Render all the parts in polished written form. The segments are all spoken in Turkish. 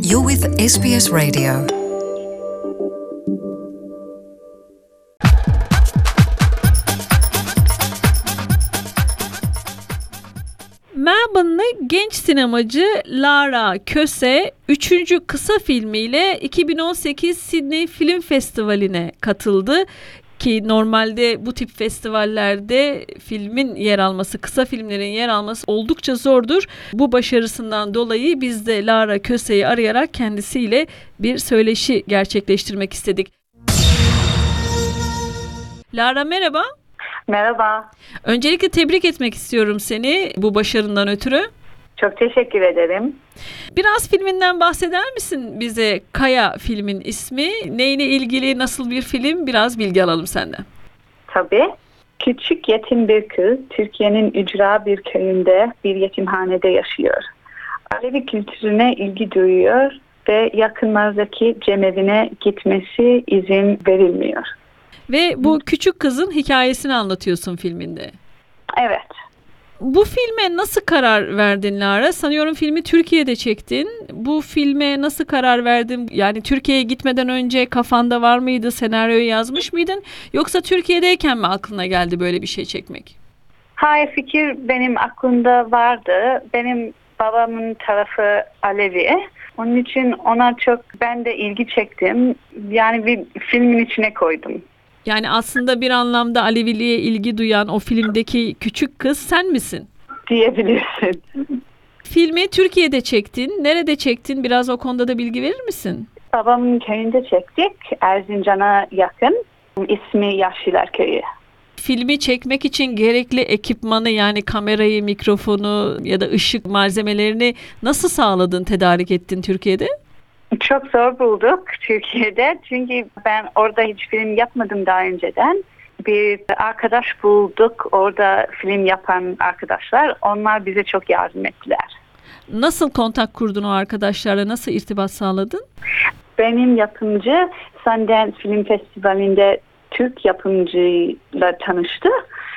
You're with SBS Radio. Melbourne'lı genç sinemacı Lara Köse 3. kısa filmiyle 2018 Sydney Film Festivali'ne katıldı. Ki normalde bu tip festivallerde filmin yer alması, kısa filmlerin yer alması oldukça zordur. Bu başarısından dolayı biz de Lara Köse'yi arayarak kendisiyle bir söyleşi gerçekleştirmek istedik. Lara merhaba. Merhaba. Öncelikle tebrik etmek istiyorum seni bu başarından ötürü. Çok teşekkür ederim. Biraz filminden bahseder misin bize? Kaya filmin ismi. Neyle ilgili, nasıl bir film? Biraz bilgi alalım senden. Tabii. Küçük yetim bir kız Türkiye'nin ücra bir köyünde bir yetimhanede yaşıyor. Alevi kültürüne ilgi duyuyor ve yakınlardaki cemevine gitmesi izin verilmiyor. Ve bu küçük kızın hikayesini anlatıyorsun filminde. Evet. Bu filme nasıl karar verdin Lara? Sanıyorum filmi Türkiye'de çektin. Bu filme nasıl karar verdin? Yani Türkiye'ye gitmeden önce kafanda var mıydı? Senaryoyu yazmış mıydın? Yoksa Türkiye'deyken mi aklına geldi böyle bir şey çekmek? Hayır, fikir benim aklımda vardı. Benim babamın tarafı Alevi. Onun için ona çok ben de ilgi çektim. Yani bir filmin içine koydum. Yani aslında bir anlamda Aleviliğe ilgi duyan o filmdeki küçük kız sen misin? Diyebilirsin. Filmi Türkiye'de çektin. Nerede çektin? Biraz o konuda da bilgi verir misin? Babamın köyünde çektik. Erzincan'a yakın. İsmi Yaşlılar Köyü. Filmi çekmek için gerekli ekipmanı yani kamerayı, mikrofonu ya da ışık malzemelerini nasıl sağladın, tedarik ettin Türkiye'de? Çok zor bulduk Türkiye'de. Çünkü ben orada hiç film yapmadım daha önceden. Bir arkadaş bulduk orada film yapan arkadaşlar. Onlar bize çok yardım ettiler. Nasıl kontak kurdun o arkadaşlarla? Nasıl irtibat sağladın? Benim yapımcı Sundance Film Festivali'nde Türk yapımcıyla tanıştı.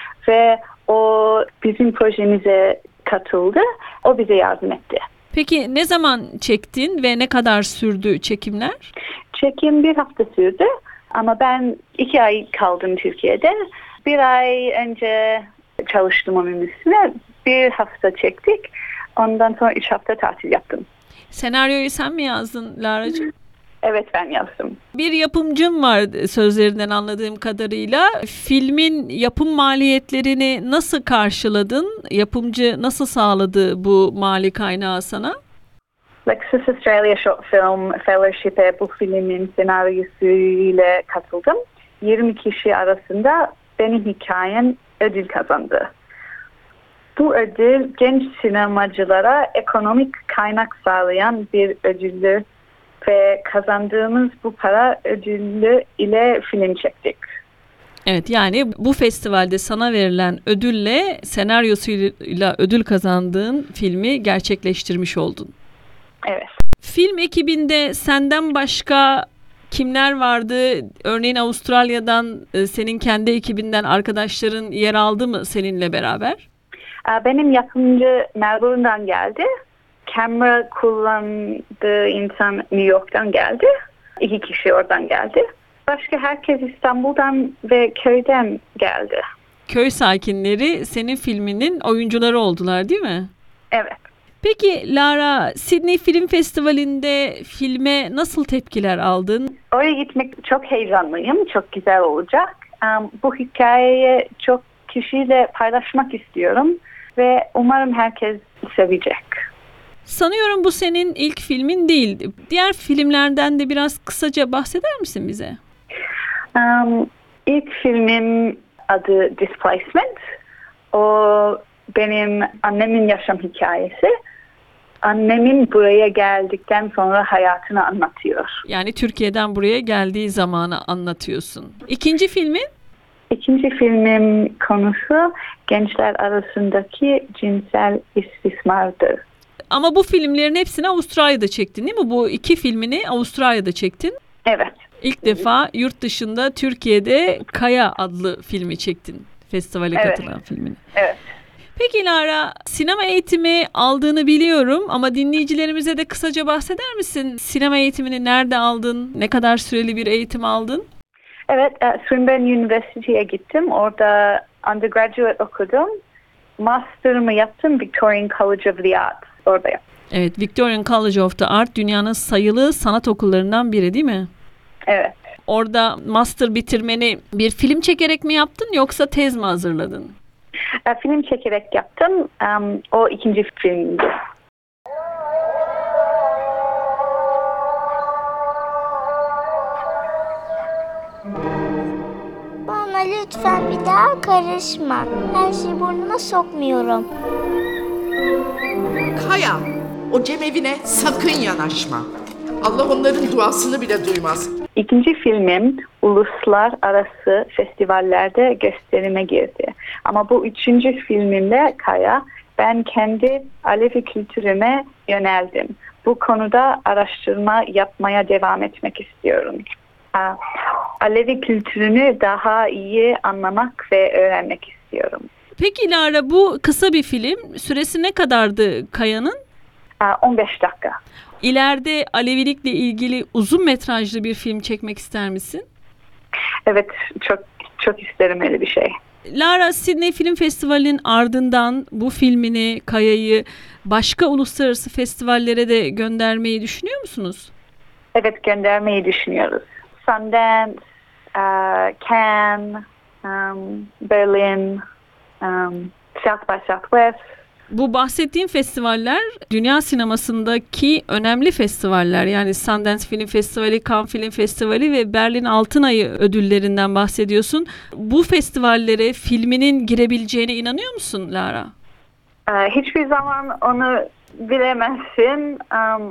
Ve o bizim projemize katıldı. O bize yardım etti. Peki ne zaman çektin ve ne kadar sürdü çekimler? Çekim 1 hafta sürdü ama ben 2 ay kaldım Türkiye'de. 1 ay önce çalıştım onun üstüne. 1 hafta çektik. Ondan sonra 3 hafta tatil yaptım. Senaryoyu sen mi yazdın Lara'cığım? Evet, ben yazdım. Bir yapımcım var sözlerinden anladığım kadarıyla. Filmin yapım maliyetlerini nasıl karşıladın? Yapımcı nasıl sağladı bu mali kaynağı sana? Lexus Australia Short Film Fellowship'e bu filmin senaryosuyla katıldım. 20 kişi arasında benim hikayem ödül kazandı. Bu ödül genç sinemacılara ekonomik kaynak sağlayan bir ödüldü. Ve kazandığımız bu para ödülü ile film çektik. Evet, yani bu festivalde sana verilen ödülle senaryosuyla ödül kazandığın filmi gerçekleştirmiş oldun. Evet. Film ekibinde senden başka kimler vardı? Örneğin Avustralya'dan senin kendi ekibinden arkadaşların yer aldı mı seninle beraber? Benim yapımcı Melbourne'dan geldi. Kamera kullandığı insan New York'tan geldi. 2 kişi oradan geldi. Başka herkes İstanbul'dan ve köyden geldi. Köy sakinleri senin filminin oyuncuları oldular değil mi? Evet. Peki Lara, Sydney Film Festivali'nde filme nasıl tepkiler aldın? Oraya gitmek çok heyecanlıyım. Çok güzel olacak. Bu hikayeyi çok kişiyle paylaşmak istiyorum. Ve umarım herkes sevecek. Sanıyorum bu senin ilk filmin değil. Diğer filmlerden de biraz kısaca bahseder misin bize? İlk filmim adı Displacement. O benim annemin yaşam hikayesi. Annemin buraya geldikten sonra hayatını anlatıyor. Yani Türkiye'den buraya geldiği zamanı anlatıyorsun. İkinci filmin? İkinci filmim konusu gençler arasındaki cinsel istismardır. Ama bu filmlerin hepsini Avustralya'da çektin değil mi? Bu 2 filmini Avustralya'da çektin. Evet. İlk defa yurt dışında Türkiye'de Kaya adlı filmi çektin. Festivale katılan filmini. Evet. Peki Lara, sinema eğitimi aldığını biliyorum ama dinleyicilerimize de kısaca bahseder misin? Sinema eğitimini nerede aldın? Ne kadar süreli bir eğitim aldın? Evet, Swinburne University'ye gittim. Orada undergraduate okudum. Master'ımı yaptım Victorian College of the Arts. Orada yaptım. Evet, Victorian College of the Art dünyanın sayılı sanat okullarından biri değil mi? Evet. Orada master bitirmeni bir film çekerek mi yaptın yoksa tez mi hazırladın? Film çekerek yaptım. O ikinci filmdi. Bana lütfen bir daha karışma. Her şeyi burnuma sokmuyorum. Kaya, o cemevine sakın yanaşma. Allah onların duasını bile duymaz. İkinci filmim uluslararası festivallerde gösterime girdi. Ama bu üçüncü filmimde Kaya, ben kendi Alevi kültürüme yöneldim. Bu konuda araştırma yapmaya devam etmek istiyorum. Alevi kültürünü daha iyi anlamak ve öğrenmek istiyorum. Peki Lara, bu kısa bir film. Süresi ne kadardı Kaya'nın? 15 dakika. İleride Alevilikle ilgili uzun metrajlı bir film çekmek ister misin? Evet, çok isterim öyle bir şey. Lara, Sydney Film Festivali'nin ardından bu filmini, Kaya'yı başka uluslararası festivallere de göndermeyi düşünüyor musunuz? Evet, göndermeyi düşünüyoruz. Sundance, Cannes, Berlin, South by Southwest. Bu bahsettiğim festivaller dünya sinemasındaki önemli festivaller. Yani Sundance Film Festivali, Cannes Film Festivali ve Berlin Altın Ayı ödüllerinden bahsediyorsun. Bu festivallere filminin girebileceğine inanıyor musun Lara? Hiçbir zaman onu bilemezsin.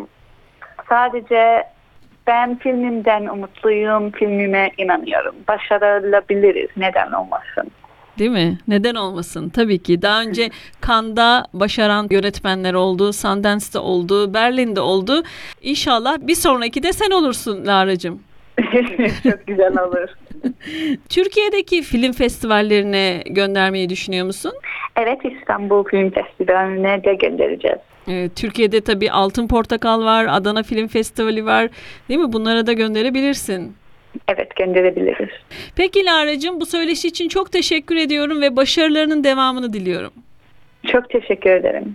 Sadece ben filmimden umutluyum, filmime inanıyorum. Başarılabiliriz, neden olmasın? Değil mi? Neden olmasın? Tabii ki. Daha önce Cannes'da başaran yönetmenler oldu, Sundance'da oldu, Berlin'de oldu. İnşallah bir sonraki de sen olursun Lara'cığım. Çok güzel olur. Türkiye'deki film festivallerine göndermeyi düşünüyor musun? Evet, İstanbul Film Festivali'ne de göndereceğiz. Türkiye'de tabii Altın Portakal var, Adana Film Festivali var. Değil mi? Bunlara da gönderebilirsin. Evet, gönderebiliriz. Peki Lara'cığım, bu söyleşi için çok teşekkür ediyorum ve başarılarının devamını diliyorum. Çok teşekkür ederim.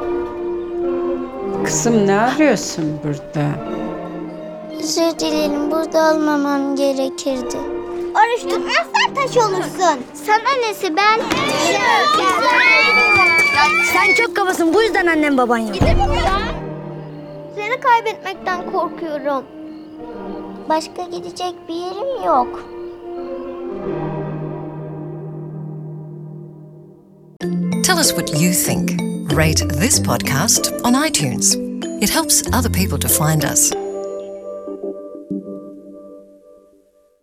Kızım, ne arıyorsun burada? Özür dilerim, burada olmamam gerekirdi. Oruç tutmazsan taş olursun. Sana nesi ben? Sen çok kabasın, bu yüzden annem baban yok. Seni kaybetmekten korkuyorum. Başka gidecek bir yerim yok. Tell us what you think. Rate this podcast on iTunes. It helps other people to find us.